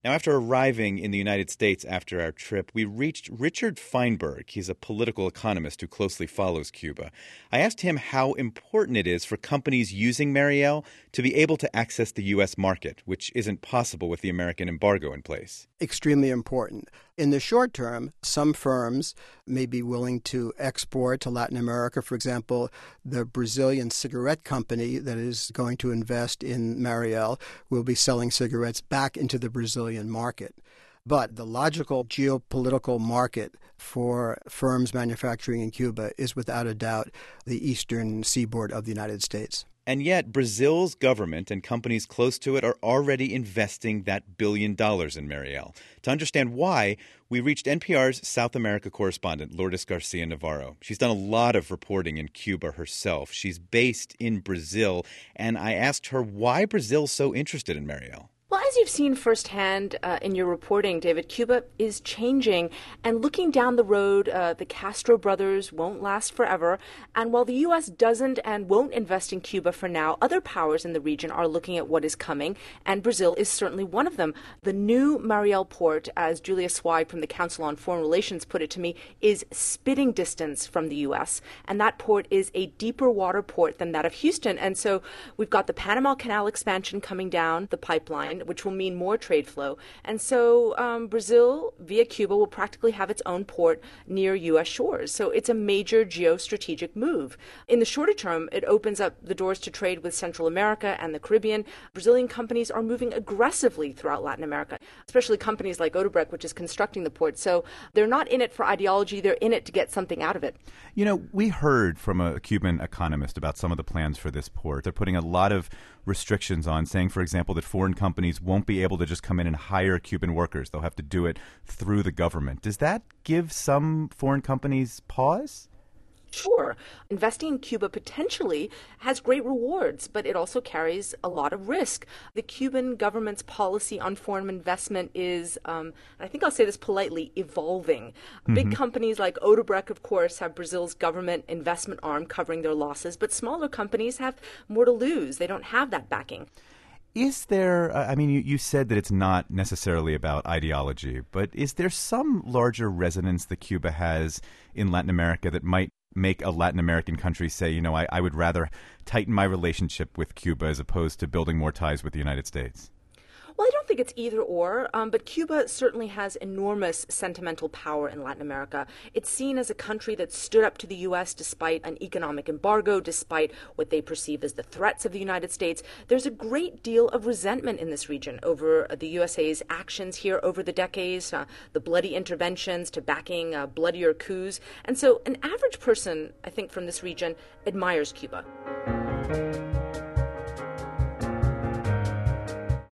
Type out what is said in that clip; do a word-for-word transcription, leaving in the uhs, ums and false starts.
Now, after arriving in the United States after our trip, we reached Richard Feinberg. He's a political economist who closely follows Cuba. I asked him how important it is for companies using Mariel to be able to access the U S market, which isn't possible with the American embargo in place. Extremely important. In the short term, some firms may be willing to export to Latin America. For example, the Brazilian cigarette company that is going to invest in Mariel will be selling cigarettes back into the Brazilian market. But the logical geopolitical market for firms manufacturing in Cuba is without a doubt the eastern seaboard of the United States. And yet, Brazil's government and companies close to it are already investing that billion dollars in Mariel. To understand why, we reached N P R's South America correspondent, Lourdes Garcia Navarro. She's done a lot of reporting in Cuba herself. She's based in Brazil, and I asked her why Brazil's so interested in Mariel. Well, as you've seen firsthand uh, in your reporting, David, Cuba is changing. And looking down the road, uh, the Castro brothers won't last forever. And while the U S doesn't and won't invest in Cuba for now, other powers in the region are looking at what is coming. And Brazil is certainly one of them. The new Mariel port, as Julia Swide from the Council on Foreign Relations put it to me, is spitting distance from the U S. And that port is a deeper water port than that of Houston. And so we've got the Panama Canal expansion coming down the pipeline, which will mean more trade flow. And so um, Brazil, via Cuba, will practically have its own port near U S shores. So it's a major geostrategic move. In the shorter term, it opens up the doors to trade with Central America and the Caribbean. Brazilian companies are moving aggressively throughout Latin America, especially companies like Odebrecht, which is constructing the port. So they're not in it for ideology. They're in it to get something out of it. You know, we heard from a Cuban economist about some of the plans for this port. They're putting a lot of restrictions on, saying, for example, that foreign companies won't be able to just come in and hire Cuban workers. They'll have to do it through the government. Does that give some foreign companies pause? Sure. Investing in Cuba potentially has great rewards, but it also carries a lot of risk. The Cuban government's policy on foreign investment is, um, I think I'll say this politely, evolving. Mm-hmm. Big companies like Odebrecht, of course, have Brazil's government investment arm covering their losses, but smaller companies have more to lose. They don't have that backing. Is there, I mean, you, you said that it's not necessarily about ideology, but is there some larger resonance that Cuba has in Latin America that might make a Latin American country say, you know, I, I would rather tighten my relationship with Cuba as opposed to building more ties with the United States? Well, I don't think it's either or, um, but Cuba certainly has enormous sentimental power in Latin America. It's seen as a country that stood up to the U S despite an economic embargo, despite what they perceive as the threats of the United States. There's a great deal of resentment in this region over the U S A's actions here over the decades, uh, the bloody interventions to backing uh, bloodier coups. And so an average person, I think, from this region admires Cuba.